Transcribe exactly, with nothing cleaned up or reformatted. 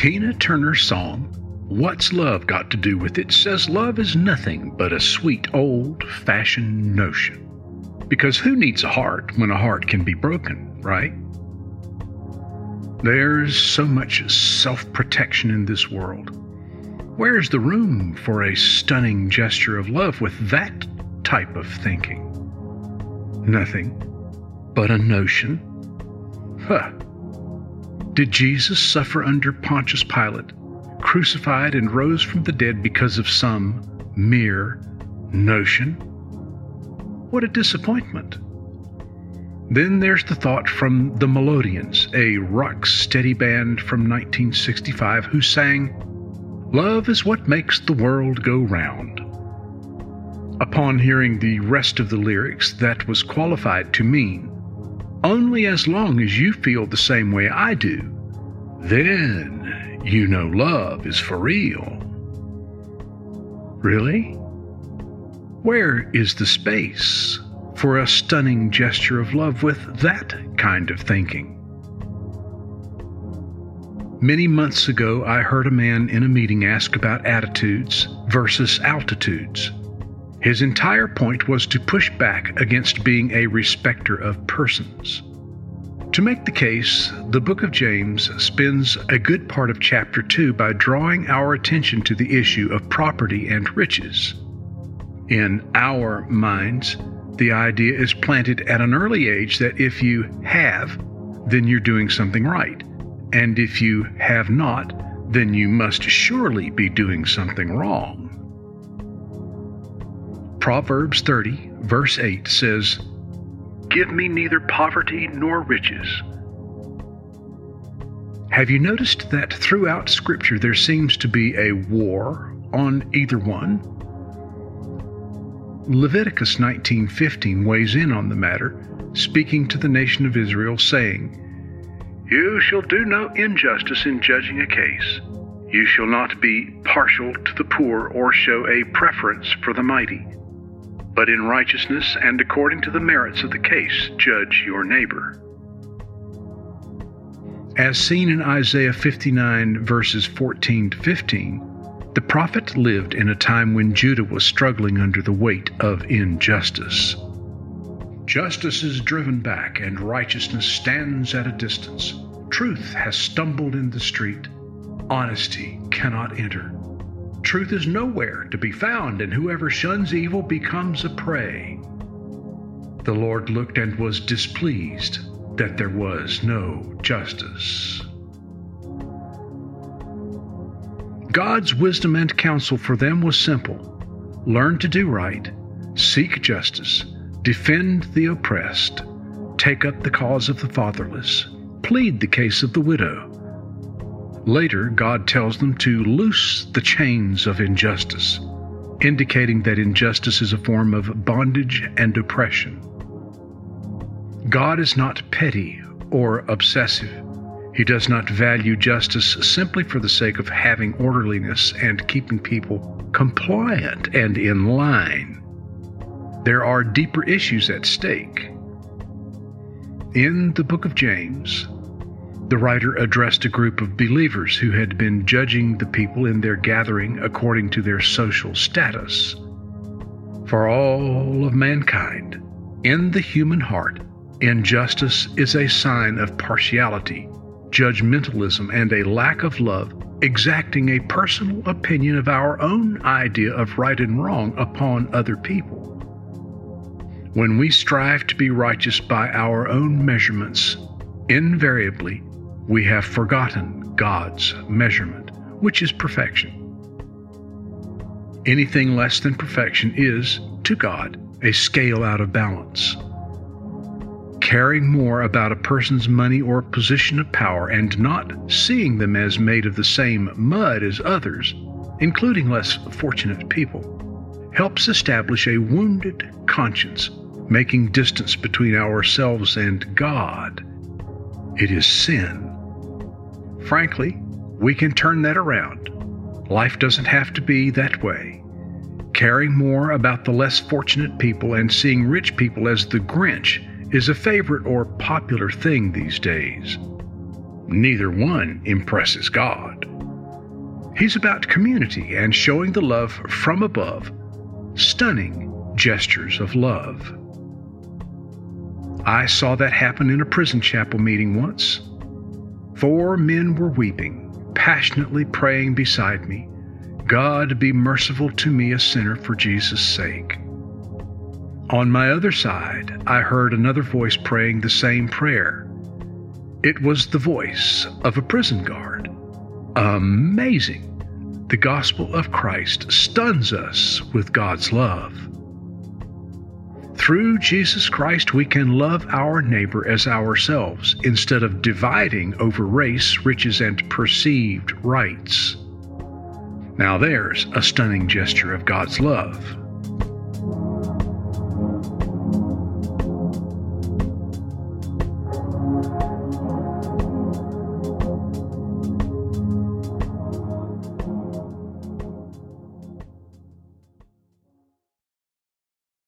Tina Turner's song, "What's Love Got to Do with It?" says love is nothing but a sweet old-fashioned notion. Because who needs a heart when a heart can be broken, right? There's so much self-protection in this world. Where's the room for a stunning gesture of love with that type of thinking? Nothing but a notion. Huh. Did Jesus suffer under Pontius Pilate, crucified and rose from the dead because of some mere notion? What a disappointment. Then there's the thought from the Melodians, a rock-steady band from nineteen sixty-five who sang, "Love is what makes the world go round." Upon hearing the rest of the lyrics, that was qualified to mean, only as long as you feel the same way I do, then you know love is for real. Really? Where is the space for a stunning gesture of love with that kind of thinking? Many months ago, I heard a man in a meeting ask about attitudes versus altitudes. His entire point was to push back against being a respecter of persons. To make the case, the book of James spends a good part of chapter two by drawing our attention to the issue of property and riches. In our minds, the idea is planted at an early age that if you have, then you're doing something right, and if you have not, then you must surely be doing something wrong. Proverbs thirty, verse eight says, "Give me neither poverty nor riches." Have you noticed that throughout Scripture there seems to be a war on either one? Leviticus nineteen fifteen weighs in on the matter, speaking to the nation of Israel, saying, "You shall do no injustice in judging a case. You shall not be partial to the poor or show a preference for the mighty. But in righteousness and according to the merits of the case, judge your neighbor." As seen in Isaiah fifty-nine, verses fourteen to fifteen, the prophet lived in a time when Judah was struggling under the weight of injustice. Justice is driven back and righteousness stands at a distance. Truth has stumbled in the street. Honesty cannot enter. Truth is nowhere to be found, and whoever shuns evil becomes a prey. The Lord looked and was displeased that there was no justice. God's wisdom and counsel for them was simple. Learn to do right, seek justice, defend the oppressed, take up the cause of the fatherless, plead the case of the widow. Later, God tells them to loose the chains of injustice, indicating that injustice is a form of bondage and oppression. God is not petty or obsessive. He does not value justice simply for the sake of having orderliness and keeping people compliant and in line. There are deeper issues at stake. In the book of James, the writer addressed a group of believers who had been judging the people in their gathering according to their social status. For all of mankind, in the human heart, injustice is a sign of partiality, judgmentalism, and a lack of love, exacting a personal opinion of our own idea of right and wrong upon other people. When we strive to be righteous by our own measurements, invariably we have forgotten God's measurement, which is perfection. Anything less than perfection is, to God, a scale out of balance. Caring more about a person's money or position of power and not seeing them as made of the same mud as others, including less fortunate people, helps establish a wounded conscience, making distance between ourselves and God. It is sin. Frankly, we can turn that around. Life doesn't have to be that way. Caring more about the less fortunate people and seeing rich people as the Grinch is a favorite or popular thing these days. Neither one impresses God. He's about community and showing the love from above, stunning gestures of love. I saw that happen in a prison chapel meeting once. Four men were weeping, passionately praying beside me, "God, be merciful to me, a sinner, for Jesus' sake." On my other side, I heard another voice praying the same prayer. It was the voice of a prison guard. Amazing! The gospel of Christ stuns us with God's love. Through Jesus Christ, we can love our neighbor as ourselves instead of dividing over race, riches, and perceived rights. Now there's a stunning gesture of God's love.